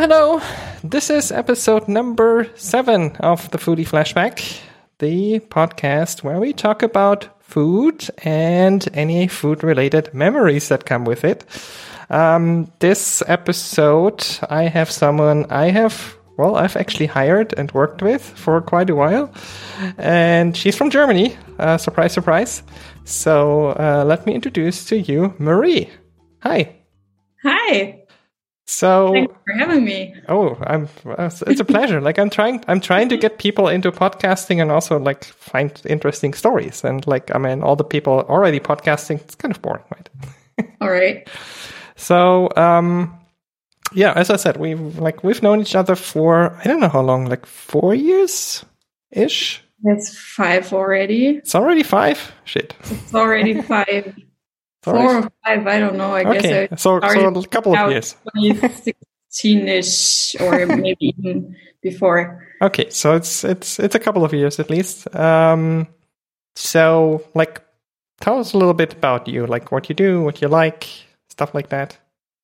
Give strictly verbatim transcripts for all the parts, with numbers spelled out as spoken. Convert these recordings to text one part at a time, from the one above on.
hello. This is episode number seven of the Foodie Flashback, the podcast where we talk about food and any food-related memories that come with it. Um, this episode, I have someone I have, well, I've actually hired and worked with for quite a while. And she's from Germany. Uh, surprise, surprise. So uh, let me introduce to you Marie. Hi. Hi. So, thanks for having me. Oh, I'm. It's a pleasure. Like I'm trying. I'm trying to get people into podcasting and also like find interesting stories. And like I mean, all the people already podcasting. It's kind of boring, right? All right. So, um, yeah, as I said, we've like we've known each other for I don't know how long, like four years ish. That's five already. It's already five. Shit. It's already five. Sorry. Four or five, I don't know. I okay. guess I so, so a couple of years. twenty sixteen-ish or maybe even before. Okay, so it's it's it's a couple of years at least. Um, so like, tell us a little bit about you, like what you do, what you like, stuff like that.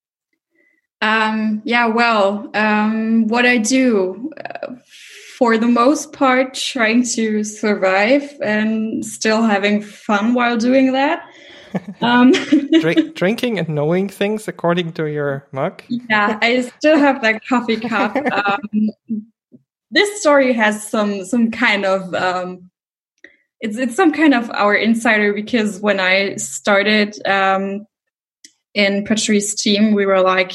Um, yeah, well, um, what I do, uh, for the most part, trying to survive and still having fun while doing that. Um, Drink, drinking and knowing things according to your mug. Yeah, I still have that coffee cup. Um, this story has some some kind of um, it's it's some kind of our insider, because when I started um, in Patrice's team, we were like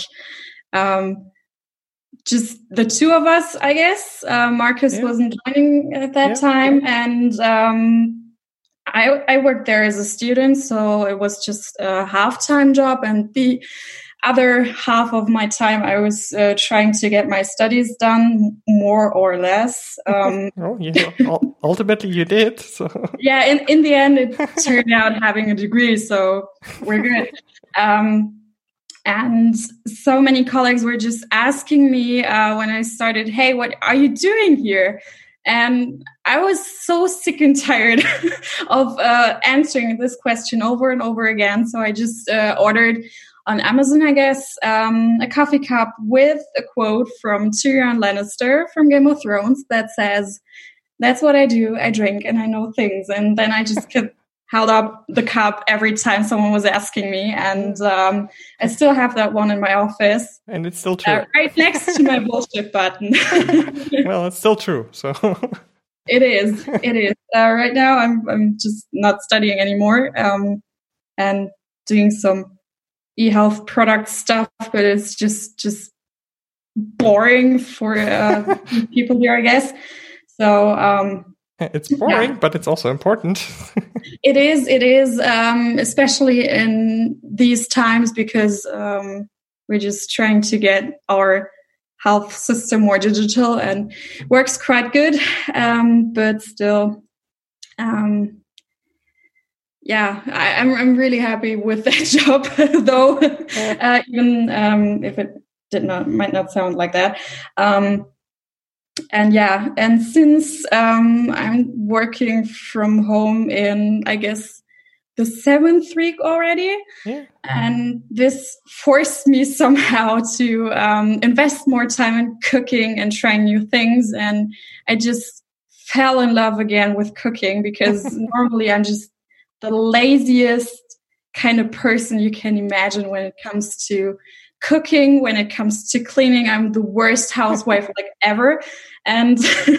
um, just the two of us, I guess. Uh, Marcus yeah. wasn't joining at that yeah. time, and um, I, I worked there as a student, so it was just a half-time job, and the other half of my time I was uh, trying to get my studies done, more or less. Um, oh, yeah. Ultimately, you did. So. Yeah, in, in the end, it turned out having a degree, so we're good. Um, and so many colleagues were just asking me uh, when I started, hey, what are you doing here? And I was so sick and tired of uh, answering this question over and over again. So I just uh, ordered on Amazon, I guess, um, a coffee cup with a quote from Tyrion Lannister from Game of Thrones that says, "That's what I do. I drink and I know things." And then I just kept held up the cup every time someone was asking me. And um, I still have that one in my office. And it's still true. Uh, right next to my bullshit button. Well, it's still true. So It is. It is. Uh, right now, I'm I'm just not studying anymore um, and doing some e-health product stuff, but it's just just boring for uh, people here, I guess. So um, it's boring, yeah. But it's also important. It is. It is, um, especially in these times, because um, we're just trying to get our health system more digital, and works quite good, um, but still, um, yeah, I, I'm I'm really happy with that job, though, uh, even um, if it did not might not sound like that. Um, and yeah, and since um, I'm working from home in, I guess, the seventh week already. Yeah. And this forced me somehow to um, invest more time in cooking and trying new things. And I just fell in love again with cooking, because normally I'm just the laziest kind of person you can imagine when it comes to cooking. When it comes to cleaning, I'm the worst housewife like ever. And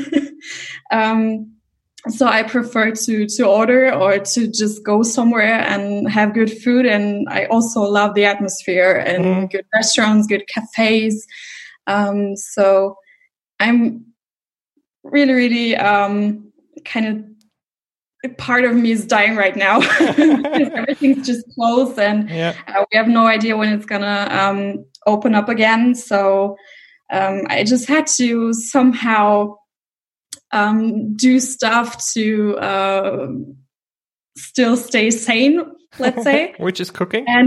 um So I prefer to to order or to just go somewhere and have good food. And I also love the atmosphere and mm. good restaurants, good cafes. Um, so I'm really, really um, kind of, part of me is dying right now because everything's just closed, and yeah. uh, we have no idea when it's gonna um, open up again. So um, I just had to somehow Um, do stuff to uh, still stay sane, let's say. Which is cooking. And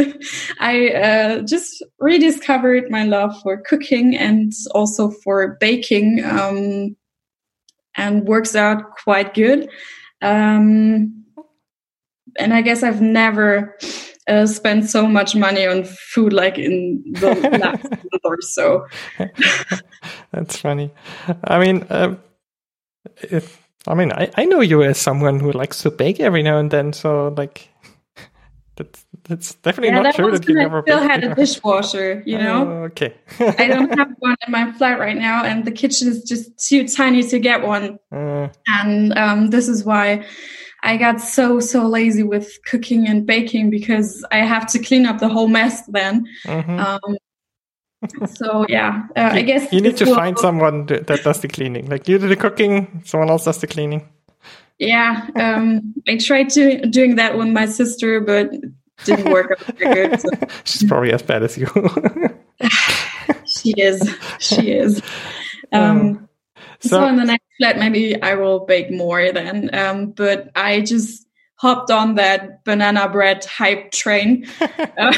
I uh, just rediscovered my love for cooking and also for baking, um, and works out quite good. Um, and I guess I've never uh, spent so much money on food like in the last month or so. That's funny. I mean, um, if, I mean, I, I know you as someone who likes to bake every now and then. So like, that's that's definitely yeah, not that true that you never. I still had a dishwasher, you know. Oh, okay. I don't have one in my flat right now, and the kitchen is just too tiny to get one. Uh, and um, this is why I got so so lazy with cooking and baking, because I have to clean up the whole mess then. Mm-hmm. Um, so yeah, uh, you, I guess you need to find someone that does the cleaning. Like you do the cooking, someone else does the cleaning. Yeah, um, I tried to doing that with my sister, but didn't work out very good. So. She's probably as bad as you. She is. She is. Um, so, so in the next flat, maybe I will bake more then. Um, but I just hopped on that banana bread hype train uh,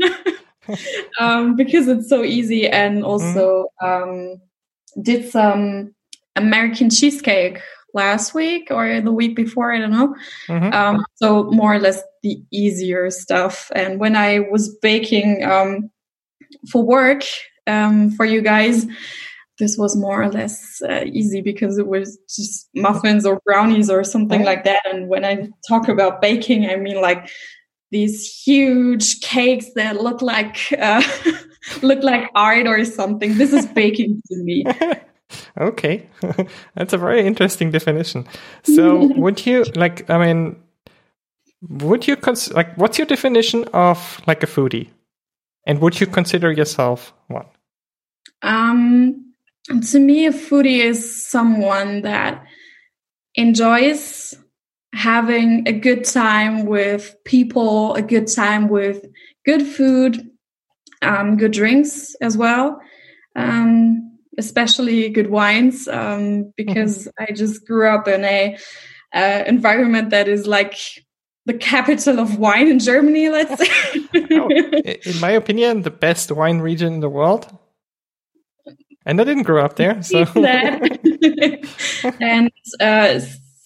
um, because it's so easy, and also mm-hmm. um, did some American cheesecake last week or the week before, I don't know. Mm-hmm. Um, so more or less the easier stuff. And when I was baking um, for work um, for you guys, this was more or less uh, easy, because it was just muffins or brownies or something mm-hmm. like that. And when I talk about baking, I mean like these huge cakes that look like uh, look like art or something. This is baking to me. Okay, that's a very interesting definition. So would you, like, I mean, would you, cons- like, what's your definition of, like, a foodie? And would you consider yourself one? Um, to me, a foodie is someone that enjoys having a good time with people, a good time with good food, um, good drinks as well. Um, especially good wines, um, because mm-hmm. I just grew up in a uh, environment that is like the capital of wine in Germany, let's say. Oh, in my opinion, the best wine region in the world. And I didn't grow up there. So. And uh,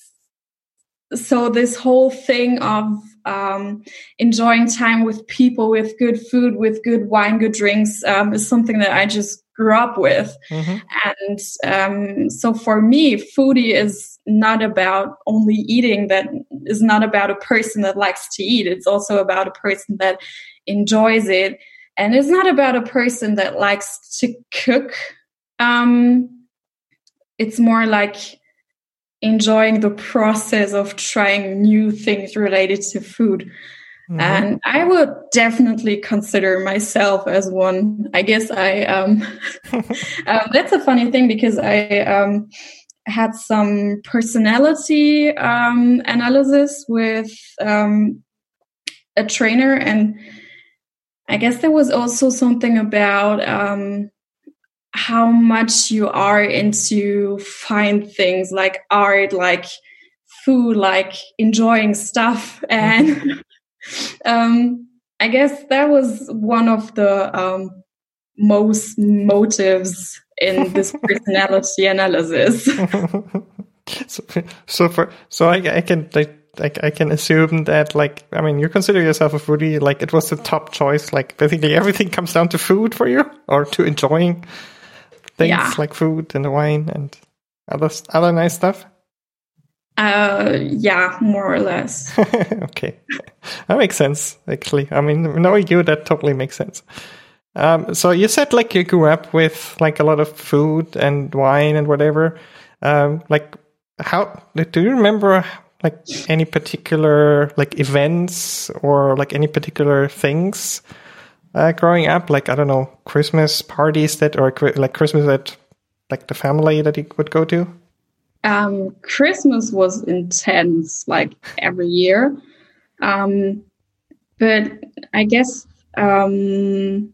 so this whole thing of um, enjoying time with people, with good food, with good wine, good drinks, um, is something that I just grew up with. Mm-hmm. And um, so for me, foodie is not about only eating. That is not about a person that likes to eat. It's also about a person that enjoys it. And it's not about a person that likes to cook. Um, it's more like enjoying the process of trying new things related to food. Mm-hmm. And I would definitely consider myself as one. I guess I, um, um, that's a funny thing, because I um, had some personality um, analysis with um, a trainer. And I guess there was also something about um, how much you are into fine things like art, like food, like enjoying stuff. And mm-hmm. Um, I guess that was one of the um, most motives in this personality analysis. so, so for so I, I can like, like I can assume that, like, I mean, you consider yourself a foodie. Like, it was the top choice. Like, basically everything comes down to food for you, or to enjoying things yeah. like food and wine and other other nice stuff. Uh, yeah, more or less. Okay. That makes sense, actually. I mean, knowing you, that totally makes sense. Um, so you said, like, you grew up with, like, a lot of food and wine and whatever. Um, like, how, do you remember, like, any particular, like, events or, like, any particular things uh, growing up? Like, I don't know, Christmas parties that, or, like, Christmas at, like, the family that you would go to? Um, Christmas was intense, like every year. Um, but I guess um,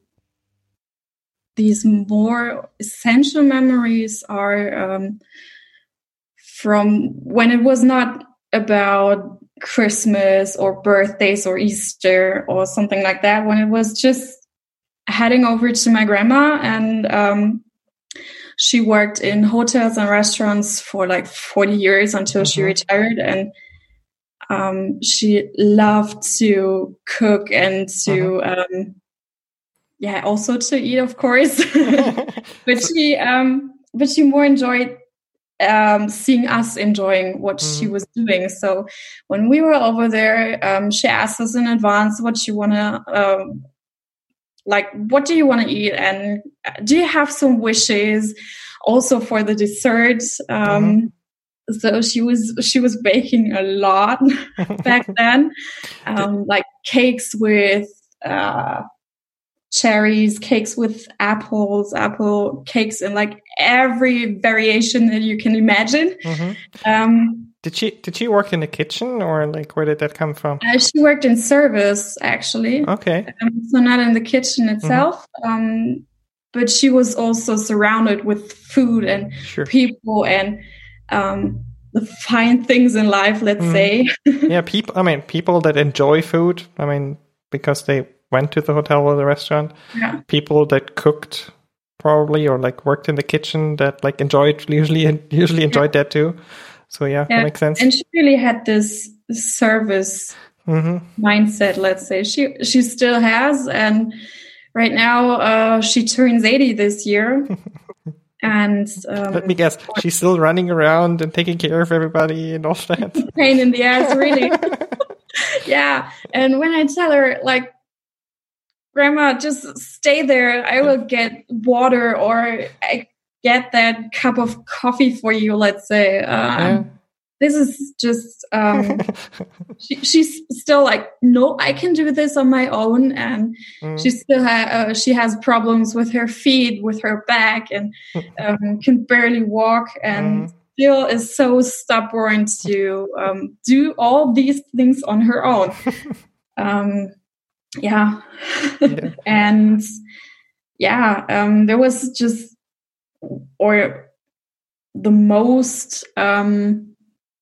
these more essential memories are um, from when it was not about Christmas or birthdays or Easter or something like that, when it was just heading over to my grandma, and um, she worked in hotels and restaurants for like forty years until mm-hmm. she retired. And um, she loved to cook and to, uh-huh. um, yeah, also to eat, of course. but she, um, but she more enjoyed um, seeing us enjoying what mm-hmm. she was doing. So when we were over there, um, she asked us in advance what you want to, um, like, what do you want to eat? And do you have some wishes also for the dessert? Um, mm-hmm. So she was, she was baking a lot back then, um, like cakes with, uh, cherries, cakes with apples, apple cakes, and like every variation that you can imagine. Mm-hmm. Um, did she did she work in the kitchen, or like where did that come from? Uh, she worked in service, actually. Okay. Um, so not in the kitchen itself, mm-hmm. um, but she was also surrounded with food and sure. people and um, the fine things in life. Let's mm-hmm. say. yeah, people. I mean, people that enjoy food. I mean, because they went to the hotel or the restaurant. Yeah. People that cooked probably, or like worked in the kitchen, that like enjoyed usually usually enjoyed yeah. that too. So yeah, yeah, that makes sense. And she really had this service mm-hmm. mindset. Let's say she she still has, and right now uh, she turns eighty this year. And um, let me guess, she's still running around and taking care of everybody and all that. Pain in the ass, really. Yeah, and when I tell her like, Grandma, just stay there. I will get water, or I get that cup of coffee for you, let's say. Um, yeah. This is just, um, she, she's still like, no, I can do this on my own. And mm. she still ha- uh, she has problems with her feet, with her back, and um, can barely walk, and mm. still is so stubborn to um, do all these things on her own. Um Yeah. yeah. And yeah, um, there was just, or the most, um,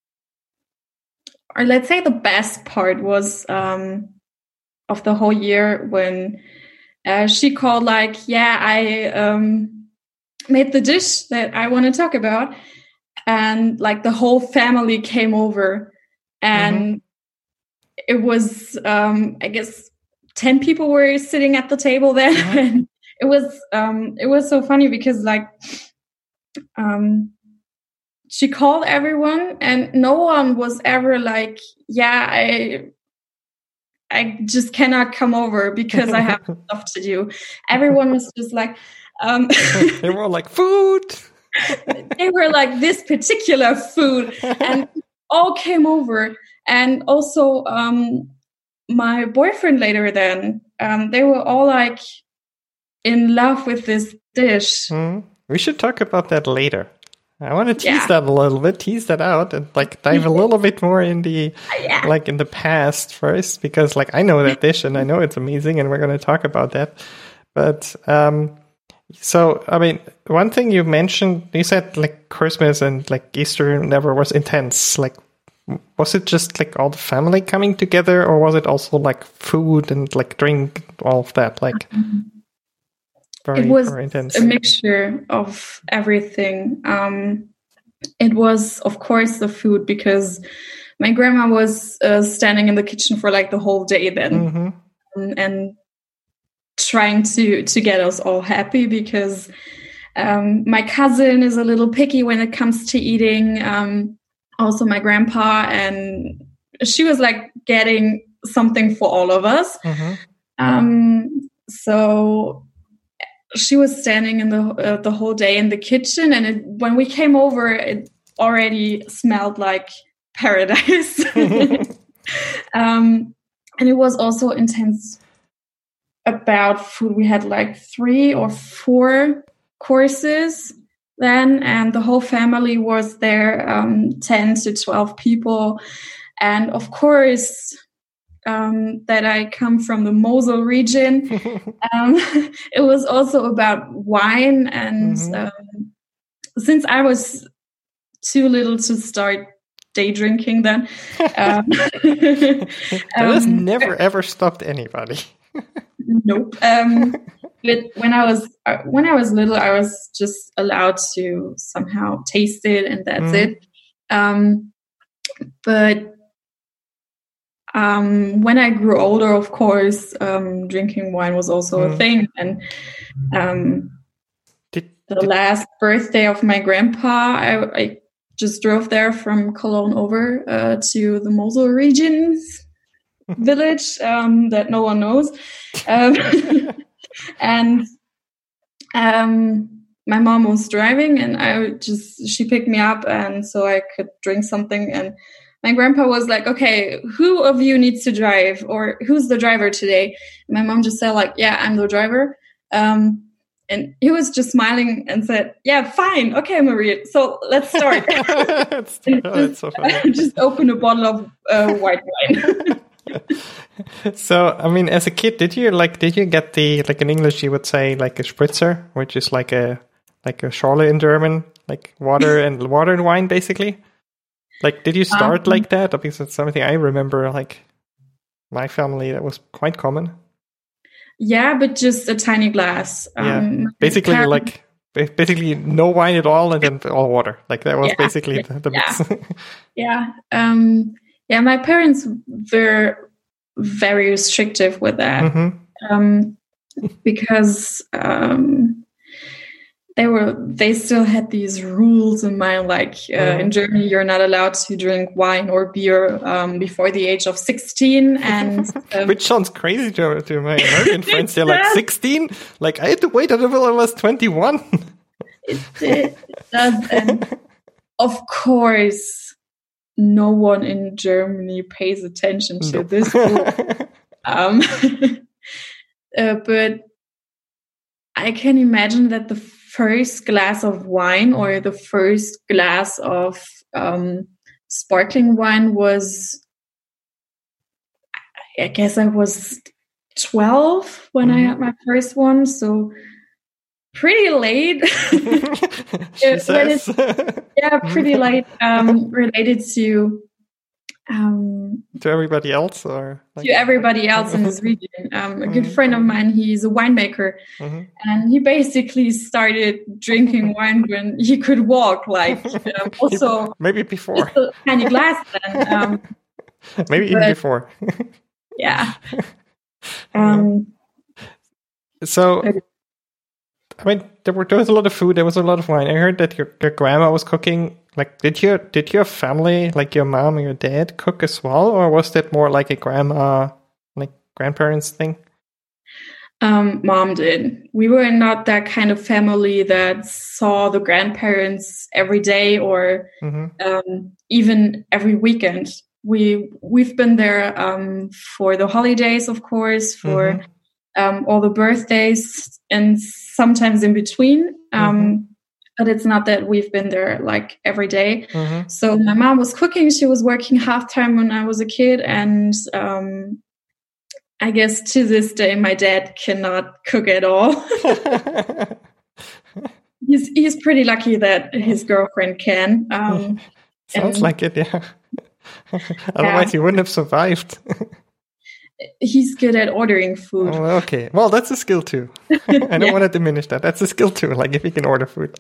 or let's say the best part was um, of the whole year when uh, she called like, yeah, I um, made the dish that I want to talk about. And like the whole family came over, and mm-hmm. it was, um, I guess, ten people were sitting at the table then. Mm-hmm. And it was um it was so funny because like um she called everyone, and no one was ever like, yeah, I I just cannot come over because I have stuff to do. Everyone was just like um they were all like, food. They were like, this particular food, and all came over. And also um my boyfriend later then, um, they were all like in love with this dish. Mm. We should talk about that later. I want to tease yeah. that a little bit, tease that out, and like dive a little bit more in the yeah. like in the past first, because like I know that dish and I know it's amazing, and we're going to talk about that. But um, so I mean, one thing you mentioned, you said like Christmas and like Easter never was intense. Like, was it just like all the family coming together, or was it also like food and like drink, all of that? Like, very, it was very intense. A mixture of everything. Um, it was, of course, the food, because my grandma was uh, standing in the kitchen for like the whole day then, mm-hmm. um, and trying to to get us all happy, because um, my cousin is a little picky when it comes to eating. Um, Also my grandpa, and she was like getting something for all of us. Mm-hmm. Um, so she was standing in the uh, the whole day in the kitchen, and it, when we came over, it already smelled like paradise. um, and it was also intense about food. We had like three or four courses then, and the whole family was there, um, ten to twelve people. And of course, um, that I come from the Mosel region, um, it was also about wine. And mm-hmm. um, since I was too little to start day drinking then, um, that has um, never ever stopped anybody. Nope. Um, but when I was uh, when I was little, I was just allowed to somehow taste it, and that's mm. it. Um, but Um, when I grew older, of course, um, drinking wine was also mm. a thing. And um, did, the did... last birthday of my grandpa, I, I just drove there from Cologne over uh, to the Mosel region's village um, that no one knows. Um, and um, my mom was driving, and I just she picked me up, and so I could drink something. And my grandpa was like, okay, who of you needs to drive, or who's the driver today? And my mom just said like, yeah, I'm the driver. Um, and he was just smiling and said, yeah, fine. Okay, Marie. So let's start. that's, and oh, just, that's so funny. just open a bottle of uh, white wine. So, I mean, as a kid, did you like, did you get the, like in English, you would say like a spritzer, which is like a, like a Schorle in German, like water and water and wine, basically? Like, did you start um, like that? Because it's something I remember, like, my family, that was quite common. Yeah, but just a tiny glass. Yeah, um, basically, parents, like, basically no wine at all, and then all water. Like, that was yeah, basically the, the mix. Yeah, yeah. Um, yeah, my parents were very restrictive with that. Mm-hmm. Um, because... Um, They were. They still had these rules in mind, like uh, in Germany, you're not allowed to drink wine or beer um, before the age of sixteen, and um, which sounds crazy to, to my American friends. They're like sixteen. Like I had to wait until I was twenty-one. It, it does, and of course, no one in Germany pays attention to nope. this rule. um, uh, but I can imagine that the first glass of wine or the first glass of um, sparkling wine was, I guess I was twelve when mm-hmm. I had my first one. So pretty late. She says. Yeah, pretty late. Um, related to um, to everybody else, or like... to everybody else in this region. Um, a good mm-hmm. friend of mine, he's a winemaker, mm-hmm. and he basically started drinking wine when he could walk. Like um, also maybe before a tiny glass then. Um, maybe even but, before. Yeah. Um. So. I mean, there, were, there was a lot of food. There was a lot of wine. I heard that your, your grandma was cooking. Like, did your did your family, like your mom and your dad, cook as well, or was that more like a grandma, like grandparents thing? Um, mom did. We were not that kind of family that saw the grandparents every day or mm-hmm. um, even every weekend. We we've been there um, for the holidays, of course, for. Mm-hmm. Um, all the birthdays and sometimes in between. Um, mm-hmm. But it's not that we've been there like every day. Mm-hmm. So my mom was cooking. She was working half time when I was a kid. And um, I guess to this day, my dad cannot cook at all. he's, he's pretty lucky that his girlfriend can. Um, Sounds and, like it, yeah. Otherwise, yeah. He wouldn't have survived. He's good at ordering food. Oh, okay. Well, that's a skill too. I don't yeah. want to diminish that. That's a skill too. Like if you can order food.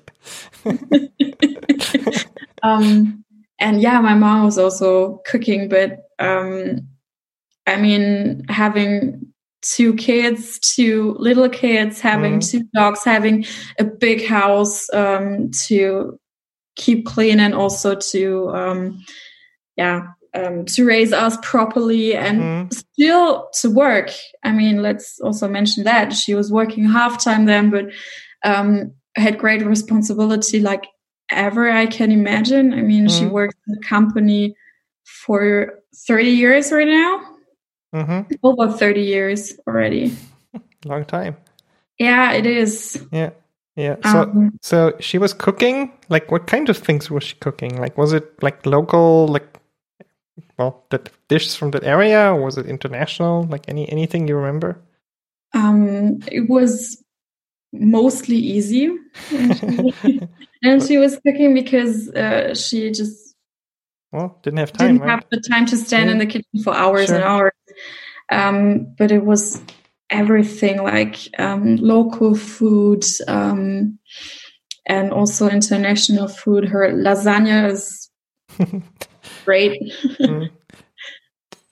um, and yeah, my mom was also cooking, but um, I mean, having two kids, two little kids, having mm. two dogs, having a big house um, to keep clean and also to, um, yeah. Um, to raise us properly and mm-hmm. still to work. I mean, let's also mention that she was working half time then, but um, had great responsibility, like ever I can imagine. I mean, mm-hmm. she works in the company for thirty years right now, mm-hmm. over thirty years already. Long time. Yeah, it is. Yeah. Yeah. So, um, so she was cooking. Like, what kind of things was she cooking? Like, was it like local, like? Well, the dishes from that area, or was it international? Like any anything you remember? Um, it was mostly easy, and she, and she was cooking because uh, she just well didn't have time. Didn't right? have the time to stand yeah. in the kitchen for hours sure. and hours. Um, but it was everything like um, local food um, and also international food. Her lasagna is. Great. mm.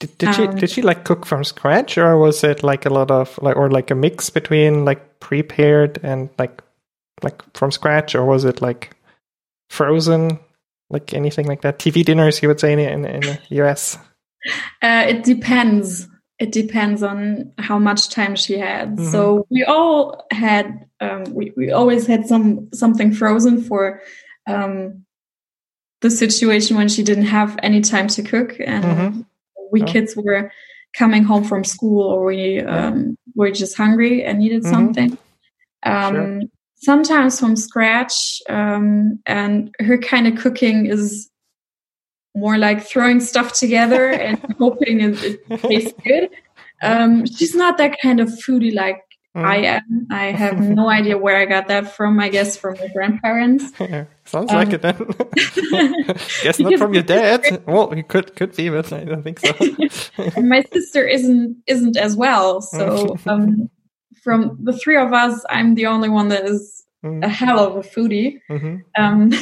Did, did she Um, did she like cook from scratch, or was it like a lot of like or like a mix between like prepared and like like from scratch, or was it like frozen, like anything like that? T V dinners, you would say in in, in the U S. Uh, it depends. It depends on how much time she had. Mhm. So we all had, um, we, we always had some something frozen for um, the situation when she didn't have any time to cook, and Mhm. we Oh. kids were coming home from school, or we um, were just hungry and needed Mhm. something. Um, Sure. Sometimes from scratch, um, and her kind of cooking is more like throwing stuff together and hoping it, it tastes good. Um, she's not that kind of foodie like Mm. I am. I have no idea where I got that from. I guess from my grandparents. Yeah, sounds Um, like it then. Guess not because from your dad. Well, he could could be, but I don't think so. and my sister isn't isn't as well. So um, from the three of us, I'm the only one that is Mm. a hell of a foodie. Mhm. Um,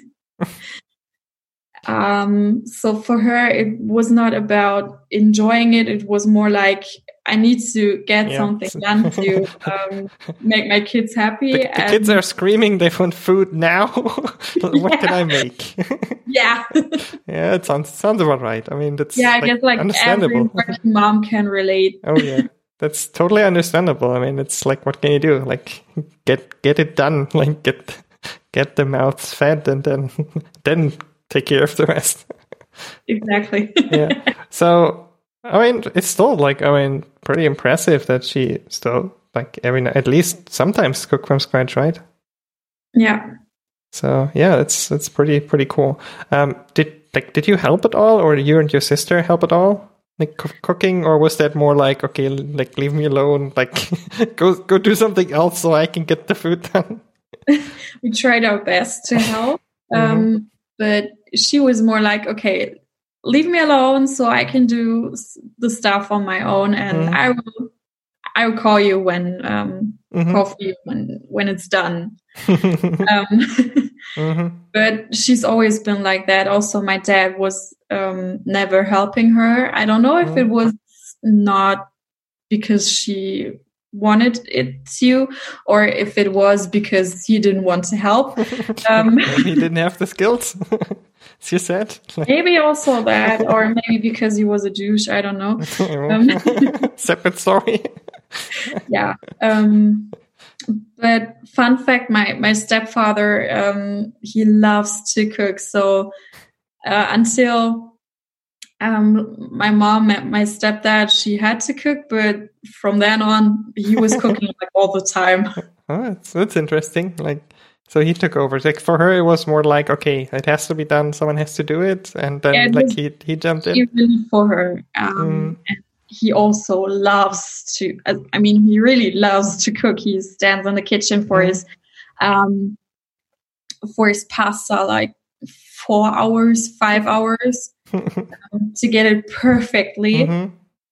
um, so for her, it was not about enjoying it. It was more like I need to get Yeah. something done to um, make my kids happy. The, the and kids are screaming they want food now. What can I make? yeah, Yeah, it sounds sounds about right. I mean, that's yeah. I like, guess like every understandable. working mom can relate. Oh yeah, that's totally understandable. I mean, it's like, what can you do? Like, get get it done. Like, get get the mouths fed, and then then take care of the rest. Exactly. Yeah. So, I mean, it's still like, I mean, pretty impressive that she still like every night, at least sometimes cook from scratch, right? Yeah. So yeah, it's it's pretty pretty cool. Um, did like did you help at all, or did you and your sister help at all, like c- cooking, or was that more like, okay, like leave me alone, like go go do something else so I can get the food done? We tried our best to help, um, but she was more like, okay, leave me alone so I can do s- the stuff on my own, and Mhm. I will I will call you when um, Mhm. call for you when when it's done. Mhm. Um, Mhm. but she's always been like that. Also, my dad was um, never helping her. I don't know if Mhm. it was not because she wanted it to, or if it was because he didn't want to help. Um, Maybe he didn't have the skills, as you said. maybe also that, or maybe because he was a douche. I don't know. Um, Separate story. yeah. Um, but fun fact: my my stepfather, um, he loves to cook. So uh, until um, my mom met my stepdad, she had to cook, but from then on, he was cooking like all the time. Oh, that's, that's interesting. Like, so he took over. Like, for her, it was more like, okay, it has to be done. Someone has to do it, and then Yeah, it like was he he jumped in. really for her. Um, Mm. and he also loves to. uh, I mean, he really loves to cook. He stands in the kitchen for Mm. his um, for his pasta like four hours, five hours um, to get it perfectly. Mhm.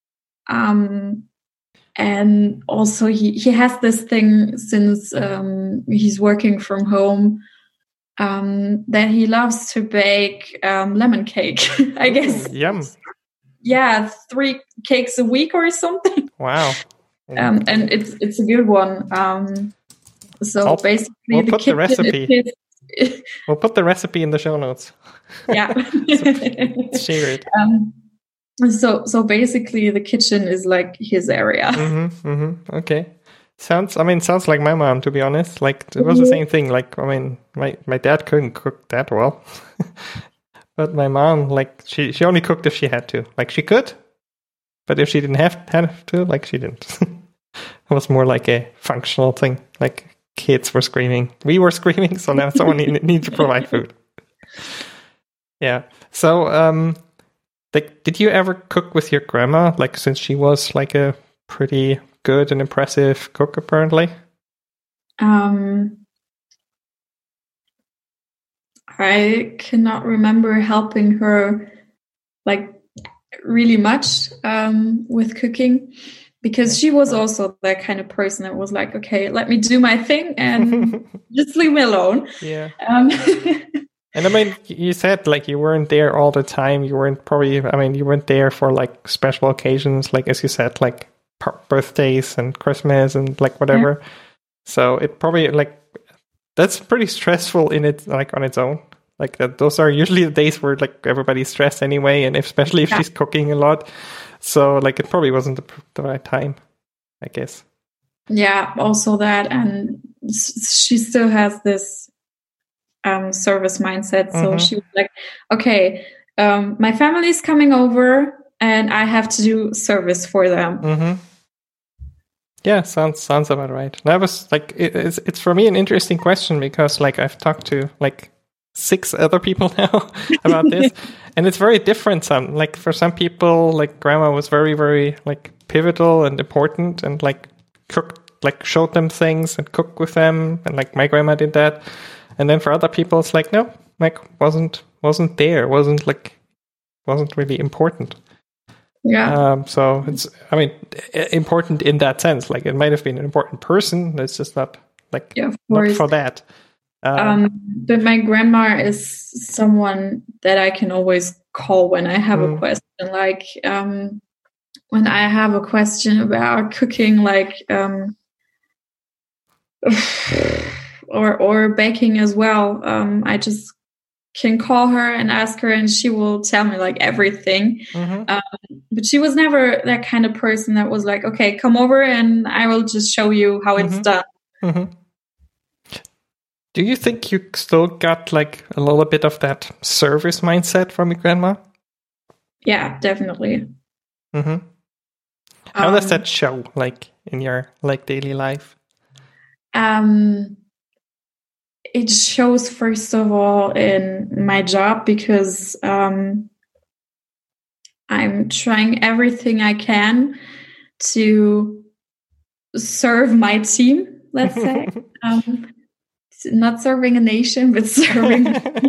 Um, and also he, he has this thing since um, he's working from home um, that he loves to bake um, lemon cake. I guess. Ooh, yum! Yeah, three cakes a week or something. Wow. Um, and it's it's a good one. Um, so I'll- basically, we'll the put the kitchen recipe. is his, We'll put the recipe in the show notes. yeah. Share it. um, so so basically, the kitchen is like his area. Mm-hmm, mm-hmm. Okay. Sounds. I mean, sounds like my mom. To be honest, like it was the same thing. Like, I mean, my my dad couldn't cook that well, but my mom, like, she she only cooked if she had to. Like, she could, but if she didn't have have to, like, she didn't. It was more like a functional thing. Like, kids were screaming, we were screaming, so now someone need, need to provide food. Yeah. So, um, like, did you ever cook with your grandma? Like, since she was like a pretty good and impressive cook, apparently. Um, I cannot remember helping her like really much um, with cooking, because she was also that kind of person that was like, okay, let me do my thing and just leave me alone. Yeah. Um, And I mean, you said like you weren't there all the time. You weren't probably, I mean, you weren't there for like special occasions, like as you said, like birthdays and Christmas and like whatever. Yeah. So it probably like, that's pretty stressful in it, like on its own. Like that, those are usually the days where like everybody's stressed anyway, and especially if yeah. she's cooking a lot. So like it probably wasn't the, the right time, I guess. Yeah, also that, and she still has this um, service mindset. So mm-hmm. she was like, okay, um, my family's coming over and I have to do service for them. Mm-hmm. Yeah, sounds sounds about right. That was like, it, it's, it's for me an interesting question because like I've talked to like six other people now about this, and it's very different. Some like for some people, like grandma was very, very like pivotal and important, and like cooked, like showed them things and cooked with them, and like my grandma did that. And then for other people, it's like no, like wasn't wasn't there, wasn't like wasn't really important. Yeah. Um, so it's, I mean, important in that sense. Like it might have been an important person. It's just not like yeah, not for that. Um, um, but my grandma is someone that I can always call when I have mm. a question. Like um, when I have a question about cooking, like um, or or baking as well. Um, I just can call her and ask her, and she will tell me like everything. Mm-hmm. Um, but she was never that kind of person that was like, okay, come over and I will just show you how mm-hmm. it's done. Mm-hmm. Do you think you still got like a little bit of that service mindset from your grandma? Yeah, definitely. Mm-hmm. How um, does that show like in your like daily life? Um, It shows, first of all, in my job because um, I'm trying everything I can to serve my team, let's say. um, not serving a nation, but serving.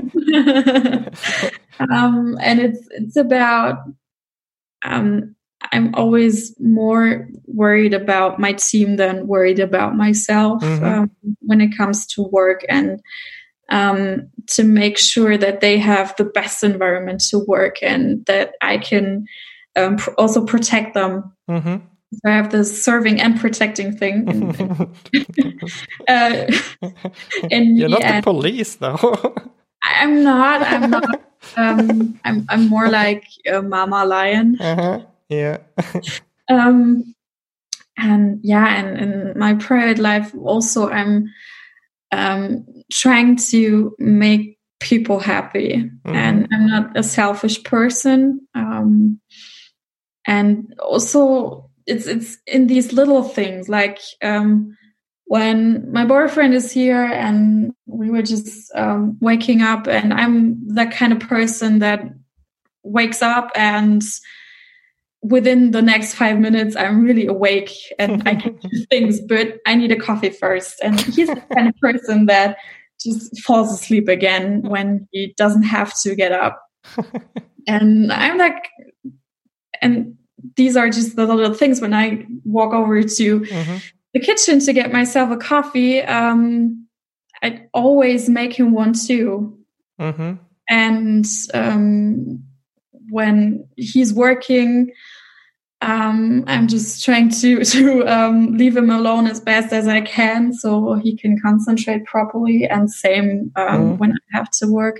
um, and it's it's about. Um, I'm always more worried about my team than worried about myself mm-hmm. um, when it comes to work, and um, to make sure that they have the best environment to work and that I can um, pr- also protect them. Mm-hmm. So I have this serving and protecting thing. In, in, uh, in You're not the police, though. I'm not. I'm not. Um, I'm. I'm more like a mama lion. Uh-huh. Yeah. um, and yeah, and in my private life also, I'm um, trying to make people happy, mm-hmm. and I'm not a selfish person. Um, and also, it's it's in these little things, like um, when my boyfriend is here, and we were just um, waking up, and I'm that kind of person that wakes up and within the next five minutes, I'm really awake and I can do things, but I need a coffee first. And he's the kind of person that just falls asleep again when he doesn't have to get up. And I'm like, and these are just the little things. When I walk over to mm-hmm. the kitchen to get myself a coffee, um, I always make him one too. Mm-hmm. And um, when he's working, um, I'm just trying to to um, leave him alone as best as I can so he can concentrate properly. And same um, mm. when I have to work.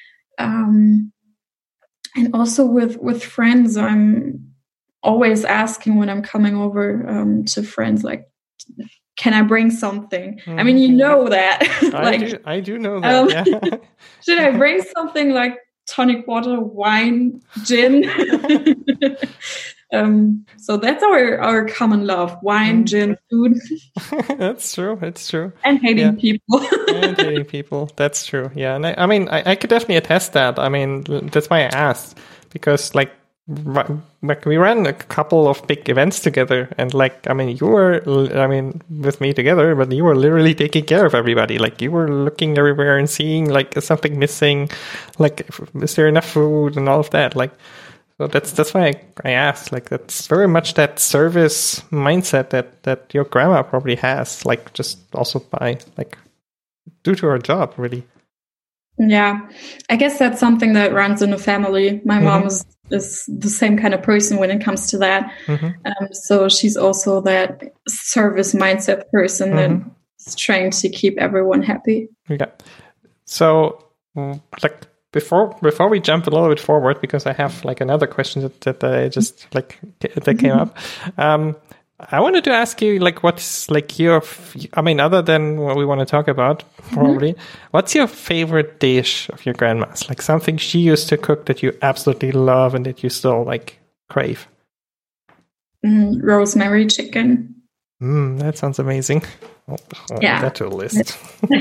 Um, and also with, with friends, I'm always asking when I'm coming over um, to friends, like, can I bring something? Mm-hmm. I mean, you know that. like, I, do, I do know that, um, yeah. Should I bring something like tonic water, wine, gin? um, so that's our, our common love, wine, mm-hmm. gin, food. That's true, it's true. And hating yeah. people. And hating people, that's true, yeah. And I, I mean, I, I could definitely attest that. I mean, that's why I asked, because like, like we ran a couple of big events together, and like I mean you were I mean with me together, but you were literally taking care of everybody. Like you were looking everywhere and seeing like is something missing, like is there enough food and all of that. Like so that's that's why I, I asked. Like that's very much that service mindset that that your grandma probably has. Like just also by like due to her job, really. Yeah, I guess that's something that runs in a family. My mm-hmm. mom is, is the same kind of person when it comes to that. Mm-hmm. Um, so she's also that service mindset person mm-hmm. that's trying to keep everyone happy. Yeah. So, like before before we jump a little bit forward, because I have like another question that, that I just like that came up. Um, I wanted to ask you, like, what's like your, I mean, other than what we want to talk about, probably, mm-hmm. what's your favorite dish of your grandma's? Like something she used to cook that you absolutely love and that you still like crave? Mm, rosemary chicken. Mm, that sounds amazing. Oh, I'll yeah. add that to a list.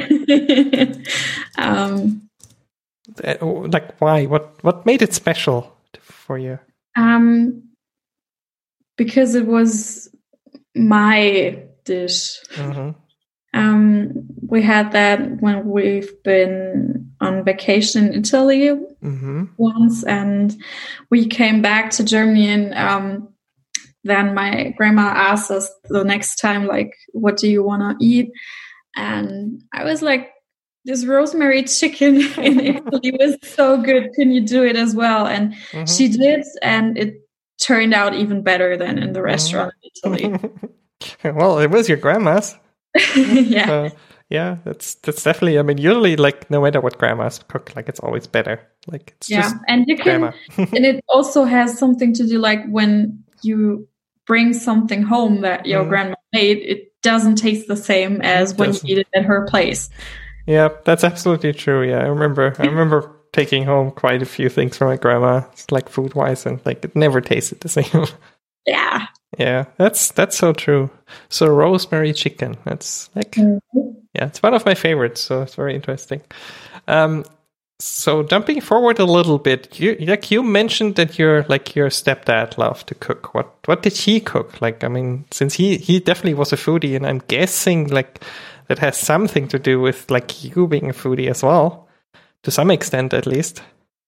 um, like, why? What What made it special for you? Um, because it was my dish. Mm-hmm. Um, we had that when we've been on vacation in Italy mm-hmm. once, and we came back to Germany, and um, then my grandma asked us the next time, like, what do you want to eat? And I was like, this rosemary chicken in Italy was so good. Can you do it as well? And mm-hmm. she did, and it turned out even better than in the restaurant in Italy. Well, it was your grandma's. yeah. So, yeah, that's that's definitely, I mean, usually, like, no matter what grandmas cook, like, it's always better. Like, it's yeah. just and you can, and it also has something to do, like, when you bring something home that your mm. grandma made, it doesn't taste the same as when you eat it at her place. Yeah, that's absolutely true. Yeah, I remember, I remember taking home quite a few things from my grandma, like food wise, and like it never tasted the same. Yeah. Yeah, that's that's so true. So rosemary chicken, that's like, mm-hmm. yeah, it's one of my favorites. So it's very interesting. Um, so jumping forward a little bit, you like you mentioned that your like your stepdad loved to cook. What what did he cook? Like, I mean, since he he definitely was a foodie, and I'm guessing like that has something to do with like you being a foodie as well. To some extent, at least.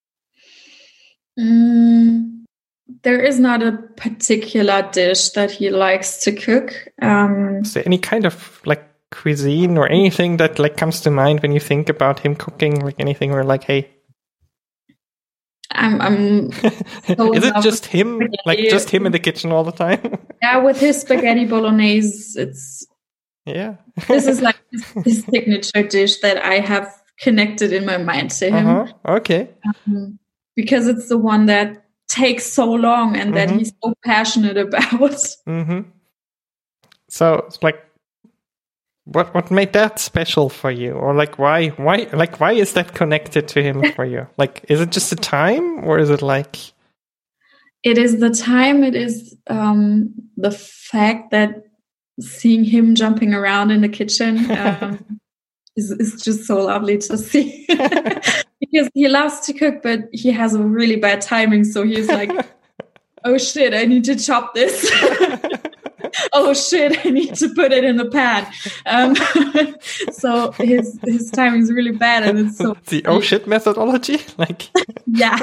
Mm, there is not a particular dish that he likes to cook. Um, is there any kind of like cuisine or anything that like comes to mind when you think about him cooking? Like anything where like, hey, I'm. I'm so is it just him? Spaghetti. Like just him in the kitchen all the time? Yeah, with his spaghetti bolognese, it's. Yeah. This is like his, his signature dish that I have connected in my mind to him. Uh-huh. Okay. Um, because it's the one that takes so long and mm-hmm. that he's so passionate about. Mm-hmm. So it's like, what what made that special for you? Or like why why like why is that connected to him for you? Like, is it just the time, or is it like? It is the time. It is um, the fact that seeing him jumping around in the kitchen. Um, Is, is just so lovely to see because he loves to cook, but he has a really bad timing. So he's like, oh shit, I need to chop this. Oh shit, I need to put it in the pan. Um, so his his timing is really bad, and it's so the oh shit methodology, like yeah.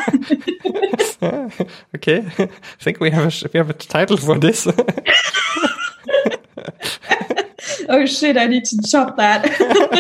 Okay, I think we have a we have a title for this. Oh shit, I need to chop that.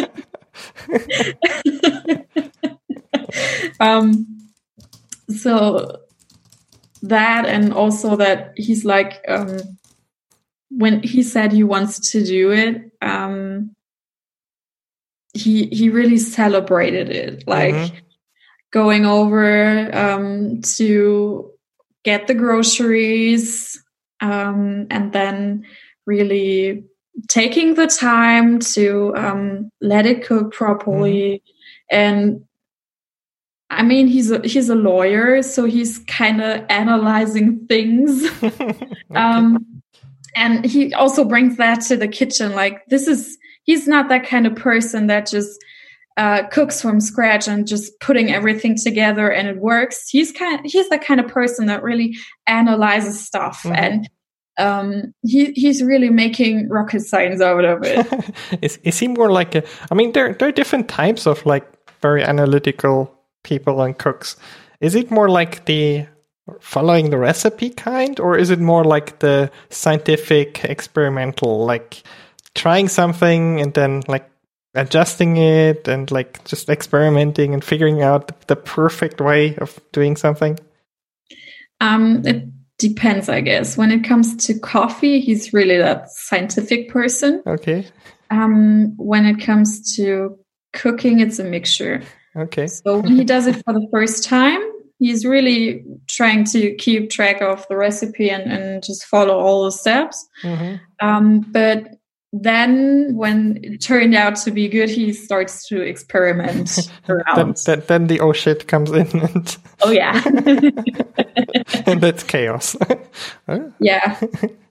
um, so that, and also that he's like, um, when he said he wants to do it, um, he he really celebrated it, like mm-hmm. going over um, to get the groceries, um, and then really taking the time to um, let it cook properly. Mm-hmm. And I mean, he's a, he's a lawyer, so he's kind of analyzing things. Okay. um, and he also brings that to the kitchen. Like, this is, he's not that kind of person that just uh, cooks from scratch and just putting everything together and it works. He's kind of, he's that kind of person that really analyzes stuff. Mm-hmm. And Um, he he's really making rocket science out of it. is is he more like a? I mean, there there are different types of like very analytical people and cooks. Is it more like the following the recipe kind, or is it more like the scientific experimental, like trying something and then like adjusting it and like just experimenting and figuring out the perfect way of doing something? Um, it depends, I guess. When it comes to coffee, he's really that scientific person. Okay. Um, when it comes to cooking, it's a mixture. Okay. So when he does it for the first time, he's really trying to keep track of the recipe and, and just follow all the steps. Mm-hmm. Um, but then when it turned out to be good, he starts to experiment around. then, then, then the oh shit comes in. And oh, yeah. And that's chaos. Yeah.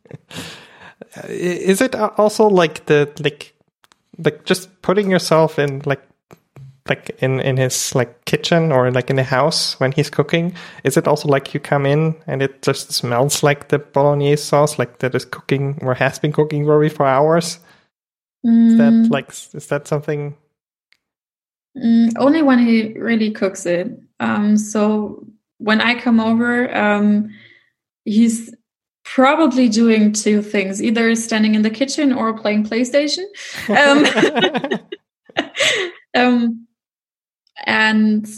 Is it also like the, like, like just putting yourself in like, like in, in his like kitchen or like in the house when he's cooking? Is it also like you come in and it just smells like the bolognese sauce, like that is cooking or has been cooking already for hours? Mm. Is that like, is that something? Mm, only when he really cooks it. Um, so when I come over, um, he's probably doing two things, either standing in the kitchen or playing PlayStation. Um, um, And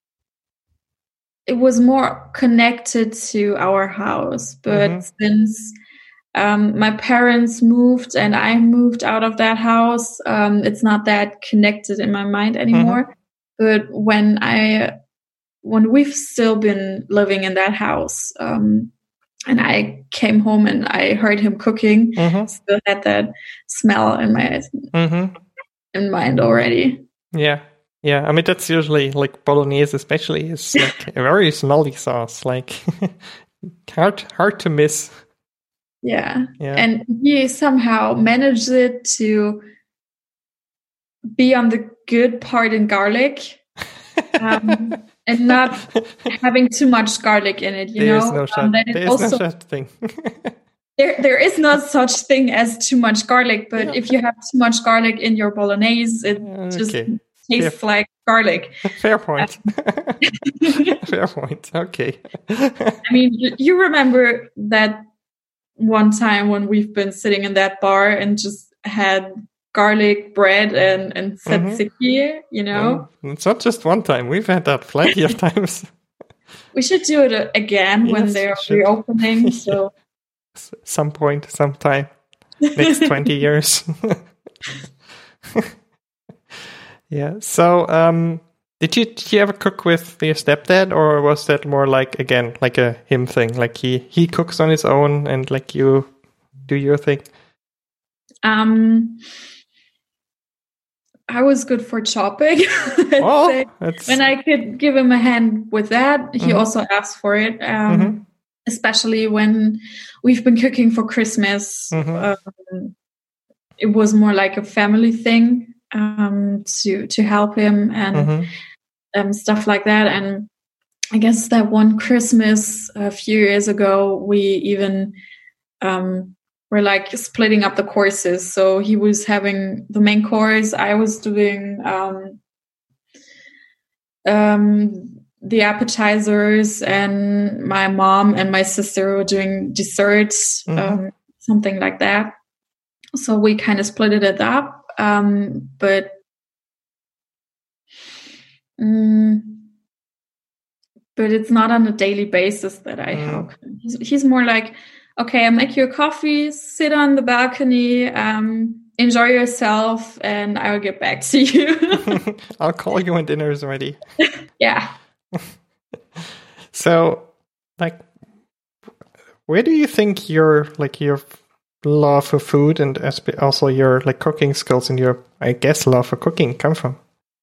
it was more connected to our house. But mm-hmm. since um, my parents moved and I moved out of that house, um, it's not that connected in my mind anymore. Mm-hmm. But when I, when we've still been living in that house, um, and I came home and I heard him cooking, mm-hmm. still had that smell in my mm-hmm. in mind already. Yeah. Yeah, I mean, that's usually, like, bolognese especially, is like a very smelly sauce, like, hard hard to miss. Yeah. yeah, and he somehow managed it to be on the good part in garlic, um, and not having too much garlic in it, you there know? Is no such, um, there is also, no such thing. There, there is not such thing as too much garlic, but yeah. if you have too much garlic in your bolognese, it okay. just... tastes Fair. like garlic. Fair point. Fair point. Okay. I mean, you remember that one time when we've been sitting in that bar and just had garlic bread and, and tzatziki, mm-hmm. you know? Well, it's not just one time. We've had that plenty of times. We should do it again yes, when they're reopening. So, some point, sometime, next twenty years. Yeah. So, um, did you did you ever cook with your stepdad, or was that more like again like a him thing? Like he he cooks on his own, and like you do your thing. Um, I was good for chopping. Oh, when I could give him a hand with that, he mm-hmm. also asked for it. Um, mm-hmm. Especially when we've been cooking for Christmas, mm-hmm. um, it was more like a family thing. Um, to to help him and mm-hmm. um, stuff like that. And I guess that one Christmas a few years ago, we even um, were like splitting up the courses. So he was having the main course, I was doing um, um, the appetizers, and my mom and my sister were doing desserts, mm-hmm. um, something like that. So we kind of split it up. Um, but, um, but it's not on a daily basis that I mm. help him. He's, he's more like, okay, I'll make you a coffee, sit on the balcony, um, enjoy yourself, and I will get back to you. I'll call you when dinner is ready. Yeah. So, like, where do you think your, like, your love for food and also your like cooking skills and your, I guess, love for cooking come from?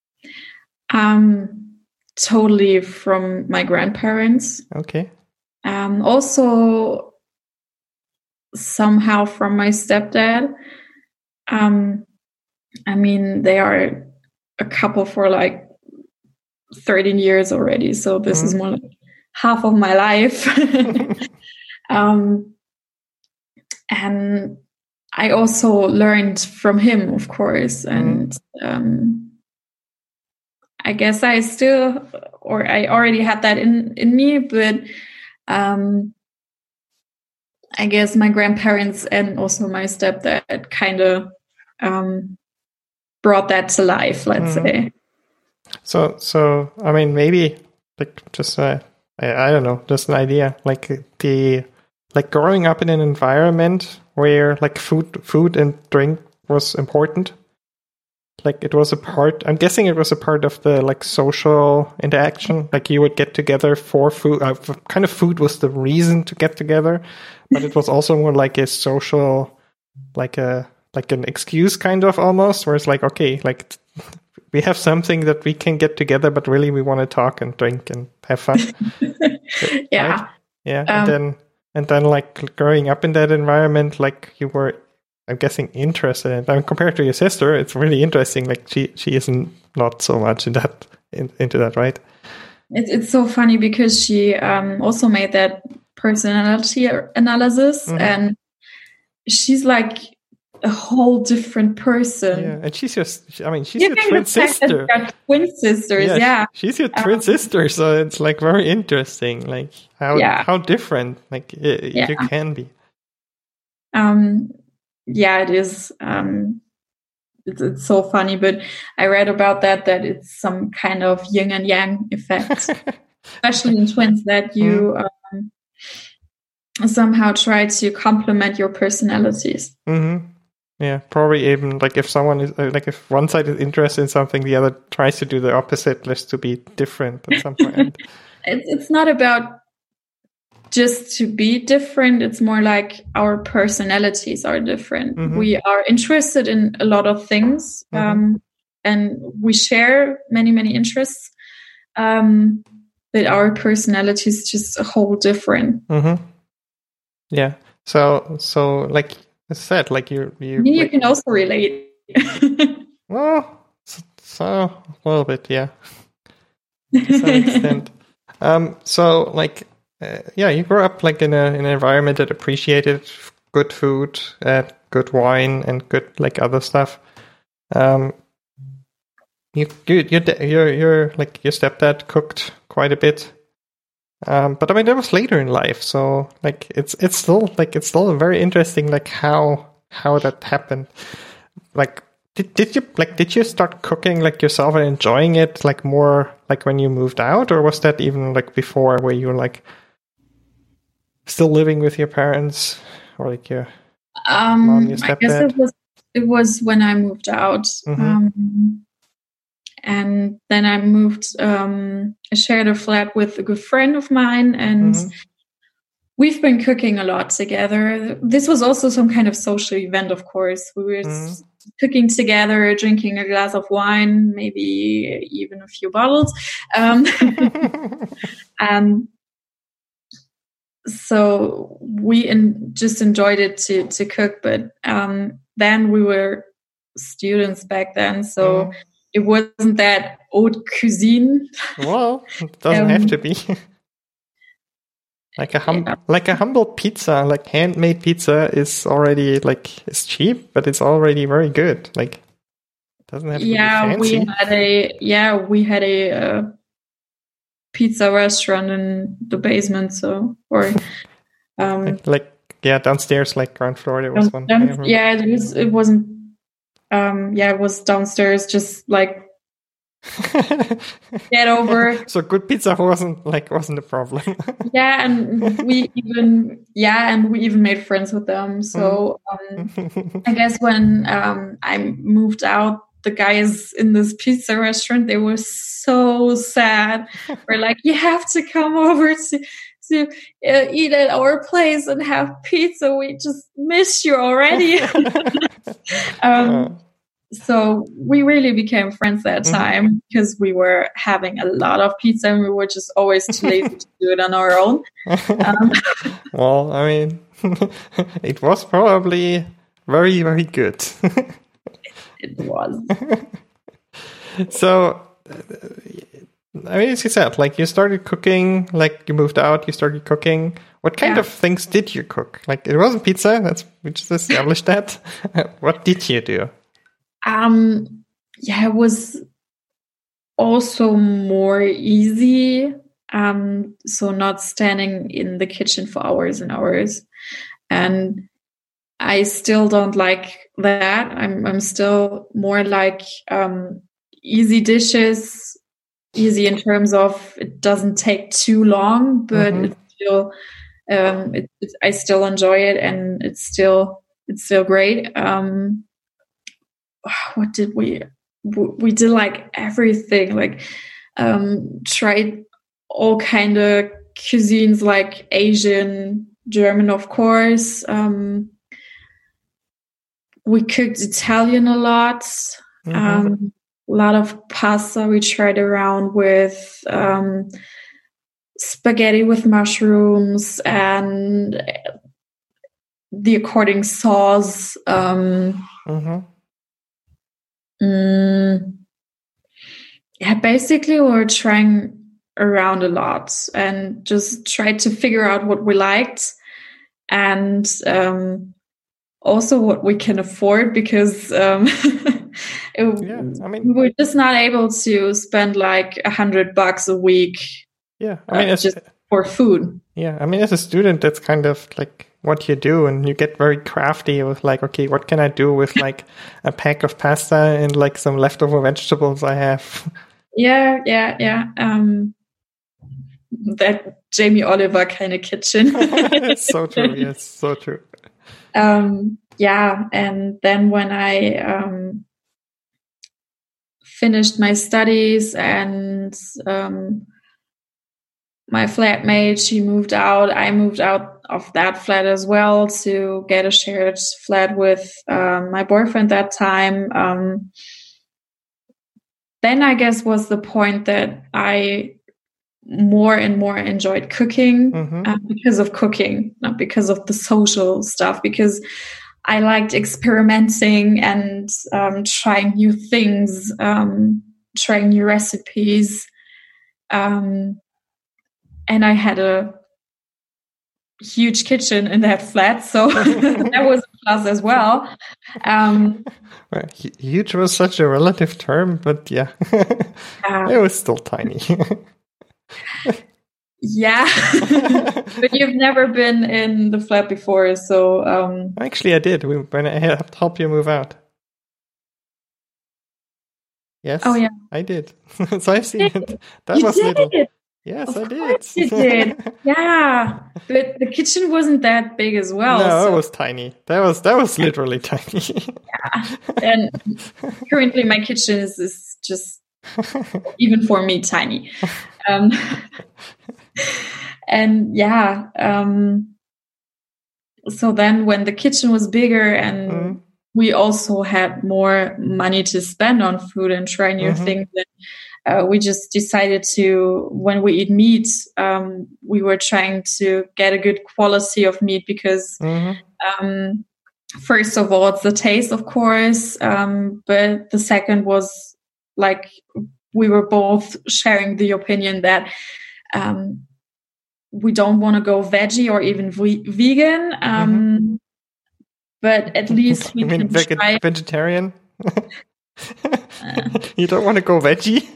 Um, totally from my grandparents. Okay. Um, also somehow from my stepdad. Um, I mean, they are a couple for like thirteen years already, so this mm. is more like half of my life. um. And I also learned from him, of course. And mm. um, I guess I still, or I already had that in, in me, but um, I guess my grandparents and also my stepdad kind of um, brought that to life, let's Mm-hmm. say. So, so I mean, maybe like just uh, I, I don't know, just an idea. Like the like growing up in an environment where like food, food and drink was important. Like it was a part. I'm guessing it was a part of the like social interaction. Like you would get together for food. Uh, kind of food was the reason to get together, but it was also more like a social, like a like an excuse kind of almost, where it's like okay, like. We have something that we can get together, but really we want to talk and drink and have fun. Yeah. Right? Yeah. Um, and then, and then like growing up in that environment, like you were, I'm guessing, interested in it. I mean, compared to your sister, it's really interesting. Like she, she isn't not so much in that, in, into that, right? It's, it's so funny because she um, also made that personality analysis, Mhm. and she's like a whole different person. Yeah. And she's your, I mean, she's You your can twin look back at sister. your twin sisters, Yeah, yeah. she's your twin Um, sister, so it's like very interesting, like how Yeah. how different like it, Yeah. you can be. Um, yeah, it is. Um, it's, it's so funny, but I read about that, that it's some kind of yin and yang effect, especially in twins, that you um, somehow try to complement your personalities. Mm-hmm. Yeah, probably even like if someone is uh, like if one side is interested in something, the other tries to do the opposite, just to be different at some point. It's, it's not about just to be different. It's more like our personalities are different. Mhm. We are interested in a lot of things, Mhm. um, and we share many, many interests. Um, but our personality is just a whole different. Mm-hmm. Yeah. So so like I said, like you you I mean, you like, can also relate. well, so, so a little bit, yeah, to some extent. Um. So like. Uh, yeah, you grew up like in a in an environment that appreciated good food, uh, good wine, and good like other stuff. Um, you you your your your like your stepdad cooked quite a bit, um, but I mean that was later in life, so like it's it's still like it's still very interesting like how how that happened. Like did did you like did you start cooking like yourself and enjoying it like more like when you moved out, or was that even like before where you were like still living with your parents or like your um, mom, your I guess stepdad? it was it was when I moved out, Mhm. um, and then I moved. Um, I shared a flat with a good friend of mine, and Mhm. we've been cooking a lot together. This was also some kind of social event, of course. We were Mhm. s- cooking together, drinking a glass of wine, maybe even a few bottles. Um, and so we in, just enjoyed it to, to cook. But um, then we were students back then, so Mhm. it wasn't that haute cuisine. Well, it doesn't Um, have to be. Like a hum Yeah. like a humble pizza, like handmade pizza is already like it's cheap, but it's already very good. Like it doesn't have to Yeah, be we fancy. had a yeah we had a uh, pizza restaurant in the basement, so or um Like, like yeah, downstairs, like ground floor, there was one. I down- remember. yeah it was it wasn't um yeah it was downstairs, just like get over. So good pizza wasn't like wasn't a problem. Yeah, and we even yeah and we even made friends with them. So um I guess when um I moved out, the guys in this pizza restaurant, they were so sad. We're like, you have to come over to to uh, eat at our place and have pizza. We just miss you already. um, Uh, so we really became friends that Mhm. time because we were having a lot of pizza and we were just always too lazy to do it on our own. Um, well, I mean, it was probably very, very good. it was. So, uh, I mean, as you said, like you started cooking, like you moved out, you started cooking. What kind Yeah. of things did you cook? Like it wasn't pizza. That's we just established that. What did you do? Um, yeah, it was also more easy. Um, so not standing in the kitchen for hours and hours. And I still don't like that. I'm I'm still more like um, easy dishes, easy in terms of it doesn't take too long, but Mm-hmm. it's still um, it, it, I still enjoy it, and it's still it's still great. Um, what did we we did like everything, like um, tried all kind of cuisines, like Asian, German, of course. Um, we cooked Italian a lot. Mm-hmm. Um, a lot of pasta we tried around with, um, spaghetti with mushrooms and the according sauce. Um, Mm-hmm. mm, yeah, basically we were trying around a lot and just tried to figure out what we liked, and um, also what we can afford, because um, it, Yeah, I mean, we were just not able to spend like a hundred bucks a week. Yeah, I mean, uh, as, just for food. Yeah, I mean, as a student, that's kind of like what you do, and you get very crafty with like, okay, what can I do with like a pack of pasta and like some leftover vegetables I have? Yeah, yeah, yeah. Um, that Jamie Oliver kind of kitchen. It's so true. Yes, so true. Um, yeah, and then when I um, finished my studies and um, my flatmate, she moved out. I moved out of that flat as well to get a shared flat with um, my boyfriend that time. Um, then I guess was the point that I more and more enjoyed cooking, Mm-hmm. uh, because of cooking, not because of the social stuff, because I liked experimenting and um, trying new things, um, trying new recipes. Um, and I had a huge kitchen in that flat, so that was a plus as well. Um, Well, huge was such a relative term, but yeah, uh, it was still tiny. yeah, but you've never been in the flat before, so um, Actually, I did we, when I helped help you move out. Yes, oh yeah, I did. So I've seen it. That you was did. little. Yes, Of I did. course you did. Yeah, but the kitchen wasn't that big as well. No, so. it was tiny. That was that was literally tiny. Yeah, and currently my kitchen is, is just even for me tiny. Um, and yeah, um, so then when the kitchen was bigger and Mm. we also had more money to spend on food and try new Mm-hmm. things, then, uh, we just decided to, when we eat meat, um, we were trying to get a good quality of meat, because Mm-hmm. um, first of all, it's the taste, of course, um, but the second was like we were both sharing the opinion that um, we don't want to go veggie or even ve- vegan, um, mm-hmm. but at least we you mean can veg- try. Vegetarian? uh. You don't want to go veggie?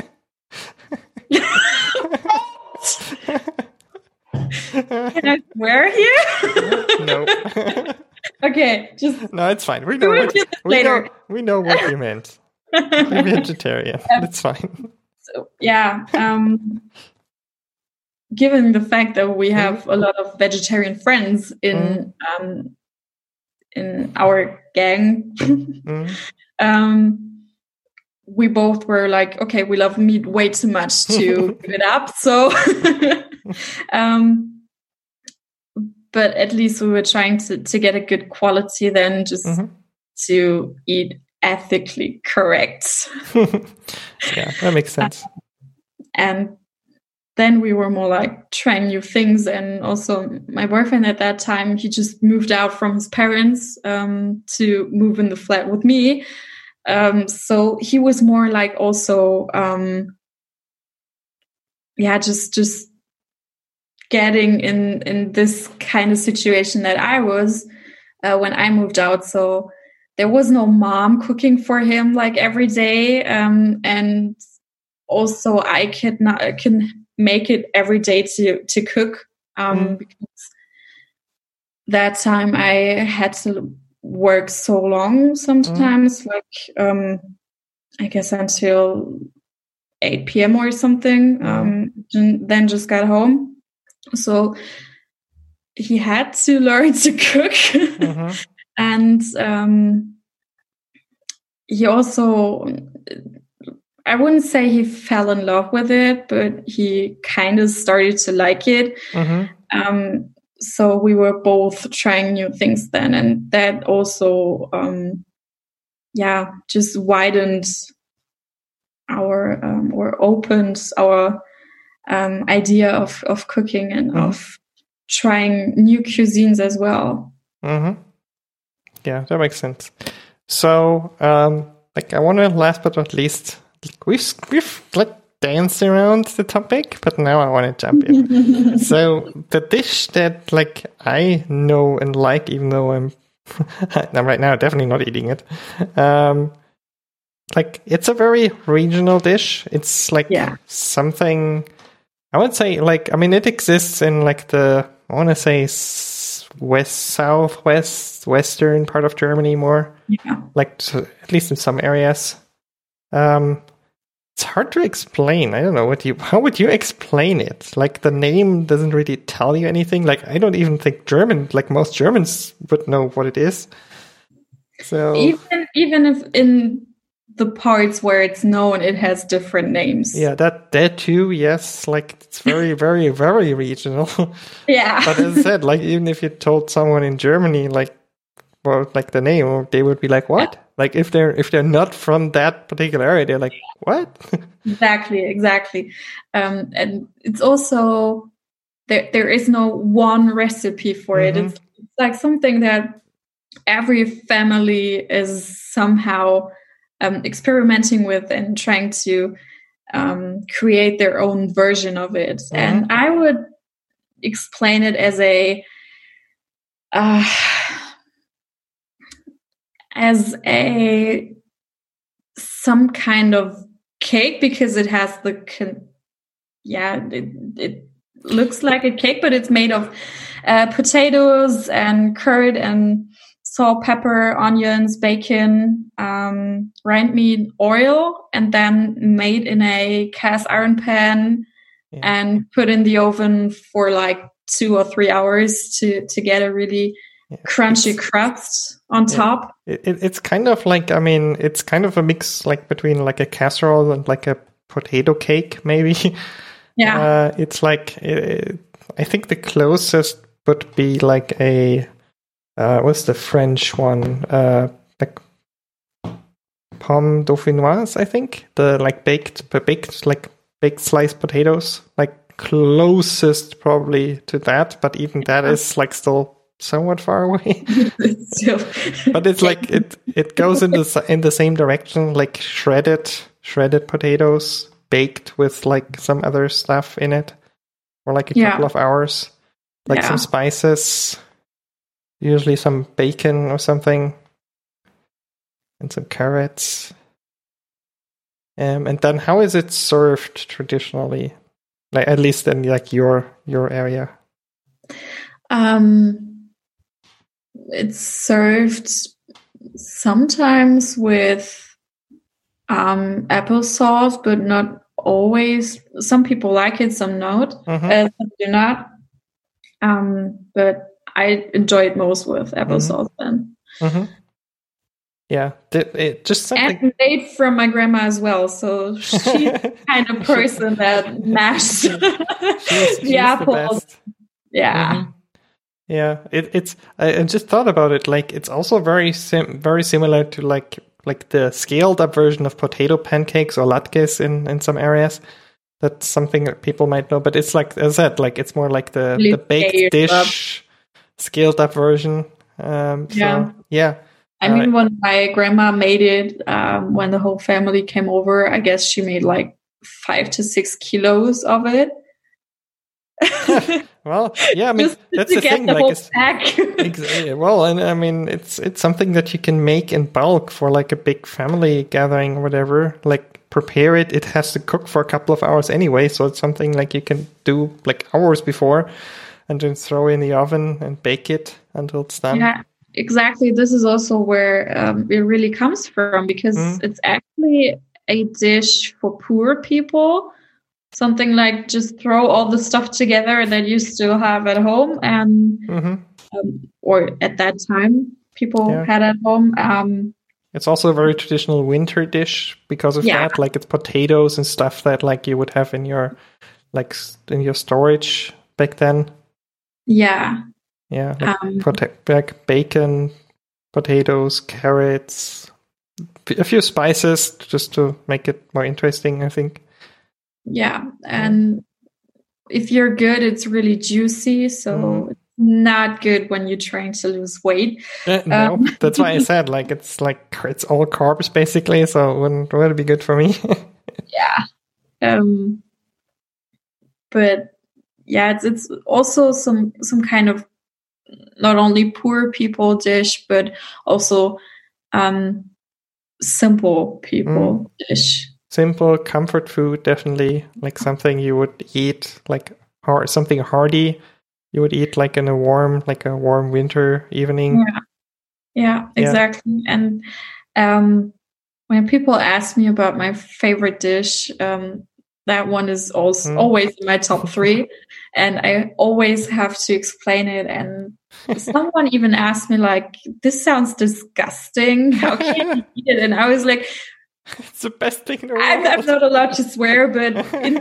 Can I swear here? No. Okay, just no, it's fine. We know what we know. We know what you meant. You're vegetarian. Um, That's fine. So yeah, um, given the fact that we have mm. a lot of vegetarian friends in mm. um, in our gang, mm. um, we both were like, okay, we love meat way too much to give it up. So. um, but at least we were trying to, to get a good quality then, just mm-hmm. to eat ethically correct. Yeah, that makes sense. Um, and then we were more like trying new things. And also my boyfriend at that time, he just moved out from his parents um, to move in the flat with me. Um, so he was more like also, um, yeah, just, just, getting in in this kind of situation that I was uh, when I moved out. So there was no mom cooking for him like every day, um, and also I could not I can make it every day to to cook um, mm. because that time I had to work so long sometimes, mm. like um, I guess until eight p.m. or something, um, then just got home. So he had to learn to cook. Mm-hmm. And um, he also, I wouldn't say he fell in love with it, but he kind of started to like it. Mm-hmm. Um, so we were both trying new things then. And that also, um, yeah, just widened our, um, or opened our um, idea of, of cooking and mm-hmm. of trying new cuisines as well. Mm-hmm. Yeah, that makes sense. So, um, like, I want to, last but not least, we've we've like danced around the topic, but now I want to jump in. So, the dish that like I know and like, even though I'm, I'm right now definitely not eating it. Um, like, it's a very regional dish. It's like yeah. something. I would say, like, I mean, it exists in like the, I want to say, west, southwest, western part of Germany more. Yeah. Like, to, at least in some areas. Um, it's hard to explain. I don't know what you, how would you explain it? Like, the name doesn't really tell you anything. Like, I don't even think German, like most Germans would know what it is. So even, even if in the parts where it's known, it has different names. Yeah, that that too, yes. Like, it's very, very, very regional. Yeah. But as I said, like, even if you told someone in Germany, like, well, like the name, they would be like, what? Yeah. Like, if they're if they're not from that particular area, they're like, what? Exactly, exactly. Um, and it's also, there there is no one recipe for mm-hmm. it. It's, it's like something that every family is somehow Um, experimenting with and trying to um, create their own version of it. Mm-hmm. And I would explain it as a uh, as a some kind of cake, because it has the con- yeah it, it looks like a cake, but it's made of uh, potatoes and curd and salt, pepper, onions, bacon, um, rind meat, oil, and then made in a cast iron pan yeah. and put in the oven for like two or three hours to, to get a really yeah. crunchy it's, crust on yeah. top. It, it's kind of like, I mean, it's kind of a mix like between like a casserole and like a potato cake, maybe. Yeah. Uh, it's like, it, I think the closest would be like a, Uh, what's the French one? Uh, like pomme dauphinoise, I think. The like baked, baked like baked sliced potatoes. Like closest probably to that, but even that is like still somewhat far away. still. But it's like it it goes in the in the same direction, like shredded shredded potatoes baked with like some other stuff in it for like a yeah. couple of hours, like yeah. some spices. Usually some bacon or something, and some carrots. Um, and then how is it served traditionally? Like, at least in like your your area. Um, it's served sometimes with um, applesauce, but not always. Some people like it, some not. Mm-hmm. Uh, some do not. Um, but I enjoy it most with applesauce mm-hmm. then. Mm-hmm. Yeah, it, it just something. And made from my grandma as well, so she's the kind of person that mashed she's, she's the apples. The yeah, mm-hmm. yeah. It, it's. I, I just thought about it. Like, it's also very sim- very similar to like like the scaled up version of potato pancakes or latkes in in some areas. That's something that people might know, but it's like, as I said, like it's more like the the baked dish. Up. Scaled up version. Um, so, yeah. Yeah. I mean, uh, when my grandma made it, um, when the whole family came over, I guess she made like five to six kilos of it. Well, yeah, I mean, Just that's the thing. The like, it's, exactly. Well, and I mean, it's it's something that you can make in bulk for like a big family gathering or whatever. Like, prepare it. It has to cook for a couple of hours anyway, so it's something like you can do like hours before. and then throw in the oven and bake it until it's done. Yeah, exactly. This is also where um, it really comes from, because mm. it's actually a dish for poor people. Something like just throw all the stuff together that you still have at home, and mm-hmm. um, or at that time people yeah. had at home. Um, it's also a very traditional winter dish because of yeah. that. Like it's potatoes and stuff that like you would have in your like in your storage back then. Yeah, yeah, like, um, pot- like bacon, potatoes, carrots, a few spices just to make it more interesting, I think. Yeah, and if you're good, it's really juicy, so mm. it's not good when you're trying to lose weight. Uh, no, um, that's why I said like it's like it's all carbs basically, so it wouldn't really be good for me. yeah, um, but yeah, it's it's also some some kind of not only poor people dish, but also um, simple people mm. dish. Simple comfort food, definitely like something you would eat like hard, something hearty you would eat like in a warm, like a warm winter evening. Yeah, yeah, exactly. Yeah. And um, when people ask me about my favorite dish, um, that one is also mm. always in my top three, and I always have to explain it. And someone even asked me like, "This sounds disgusting. How can you eat it?" And I was like, it's the best thing in the world. I'm, I'm not allowed to swear, but in,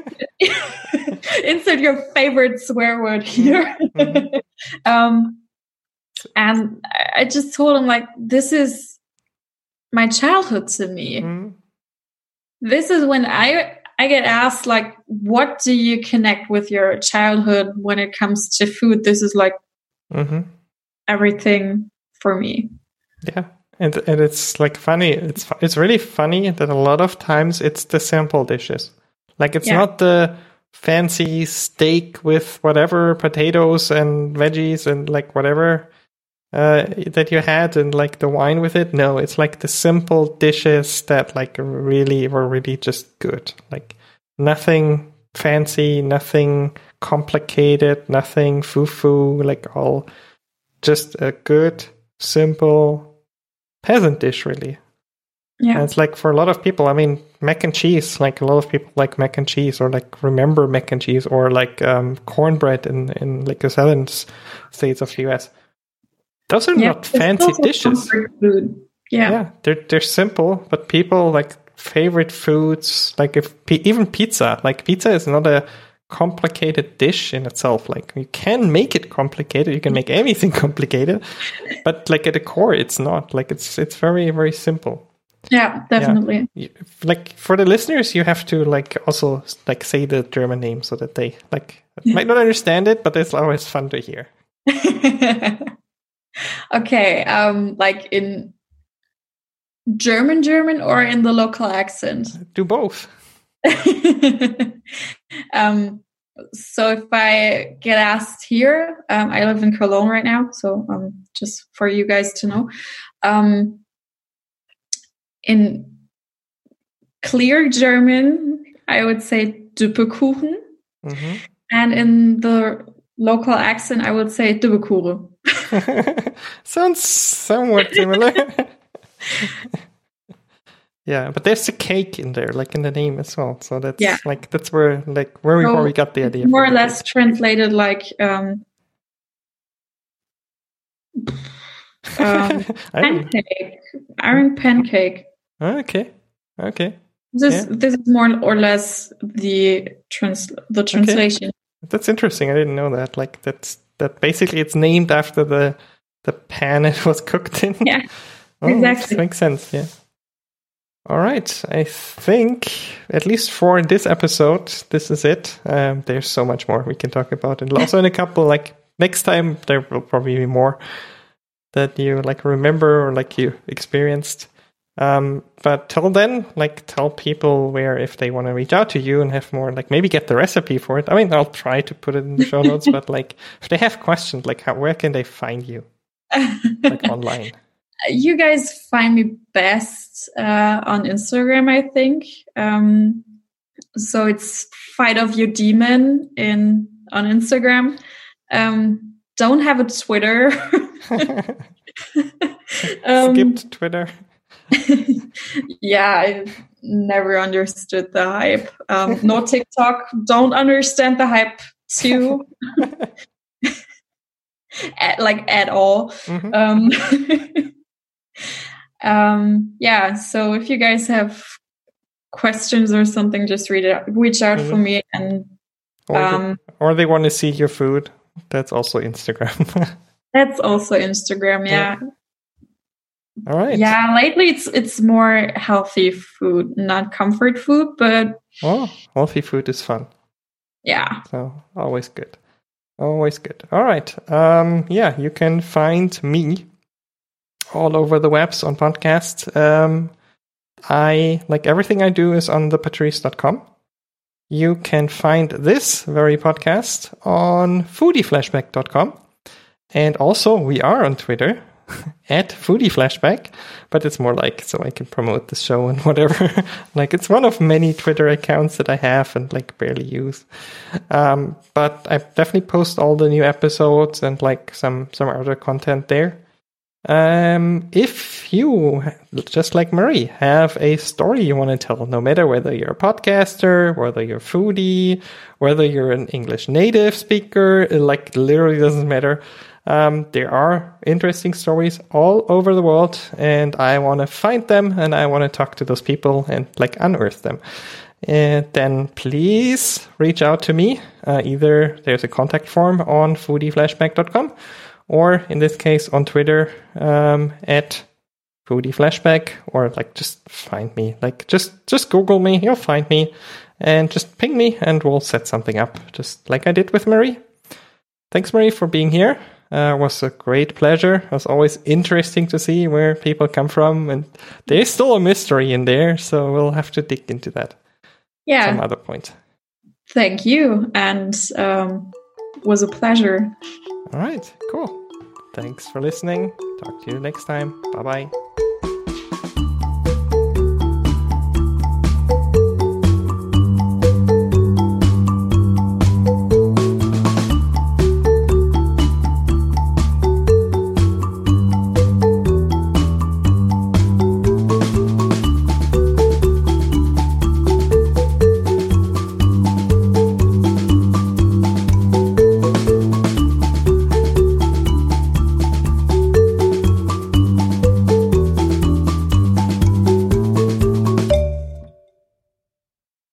insert your favorite swear word here. Mm-hmm. um, and I just told him, like, this is my childhood to me. Mm-hmm. This is when I I get asked, like, what do you connect with your childhood when it comes to food? This is like mm-hmm. everything for me. Yeah. And and it's like funny. It's it's really funny that a lot of times it's the simple dishes. Like it's yeah. not the fancy steak with whatever potatoes and veggies and like whatever uh, that you had and like the wine with it. No, it's like the simple dishes that like really were really just good. Like nothing fancy, nothing complicated, nothing foo-foo. Like all just a good, simple peasant dish, really. Yeah. And it's like for a lot of people, I mean, mac and cheese, like a lot of people like mac and cheese or like remember mac and cheese or like um, cornbread in, in like the southern states of the U S. Those are yeah, not fancy dishes. Food. Yeah. Yeah, they're, they're simple, but people like favorite foods, like if even pizza, like pizza is not a complicated dish in itself. Like you can make it complicated, you can make anything complicated, but like at the core it's not. Like it's it's very very simple. Yeah, definitely. Yeah. Like for the listeners, you have to like also like say the German name so that they like yeah. might not understand it, but it's always fun to hear. Okay, um like in German German or in the local accent? Do both. um, so if I get asked here, um, I live in Cologne right now, so um, just for you guys to know, um, in clear German, I would say Düppekuchen, mm-hmm. and in the local accent, I would say Düppekuchen. Sounds somewhat similar. Yeah, but there's a cake in there, like in the name as well. So that's yeah. like that's where like where we so where we got the idea. More or less cake. Translated like um, um pancake, iron pancake. Okay, okay. This yeah. this is more or less the trans the translation. Okay. That's interesting. I didn't know that. Like that's that basically it's named after the the pan it was cooked in. Yeah, oh, exactly. Makes sense. Yeah. All right. I think, at least for this episode, this is it. Um, there's so much more we can talk about. And also in a couple, like, next time, there will probably be more that you, like, remember or, like, you experienced. Um, but till then, like, tell people where, if they want to reach out to you and have more, like, maybe get the recipe for it. I mean, I'll try to put it in the show notes, but, like, if they have questions, like, how, where can they find you? Like, online. You guys find me best uh, on Instagram, I think. Um, so it's Fight of Your Demon in on Instagram. Um, don't have a Twitter. um, Skipped Twitter. Yeah, I never understood the hype. Um, no TikTok. Don't understand the hype too. at, like at all. Mm-hmm. Um, um, yeah. So if you guys have questions or something, just read it. Reach out mm-hmm. for me, and or, um, they, or they want to see your food. That's also Instagram. That's also Instagram. Yeah. yeah. All right. Yeah, lately it's it's more healthy food, not comfort food, but oh, healthy food is fun. Yeah. So always good. Always good. All right. Um, yeah, you can find me all over the webs on podcasts. Um, I like everything I do is on the patrice dot com. You can find this very podcast on foodie flashback dot com. And also we are on Twitter. At Foodie Flashback, but it's more like so I can promote the show and whatever. Like it's one of many Twitter accounts that I have and like barely use. Um, but I definitely post all the new episodes and like some some other content there. Um, if you, just like Marie, have a story you want to tell, no matter whether you're a podcaster, whether you're a foodie, whether you're an English native speaker, it like literally doesn't matter. Um, there are interesting stories all over the world, and I want to find them, and I want to talk to those people and like unearth them. And then please reach out to me. Uh, either there's a contact form on foodie flashback dot com, or in this case on Twitter um, at Foodie Flashback, or like just find me. Like just just Google me, you'll find me, and just ping me, and we'll set something up, just like I did with Marie. Thanks, Marie, for being here. Uh, it was a great pleasure. It was always interesting to see where people come from, and there's still a mystery in there, so we'll have to dig into that. Yeah, some other point. Thank you, and um, it was a pleasure. All right, cool. Thanks for listening. Talk to you next time. Bye bye.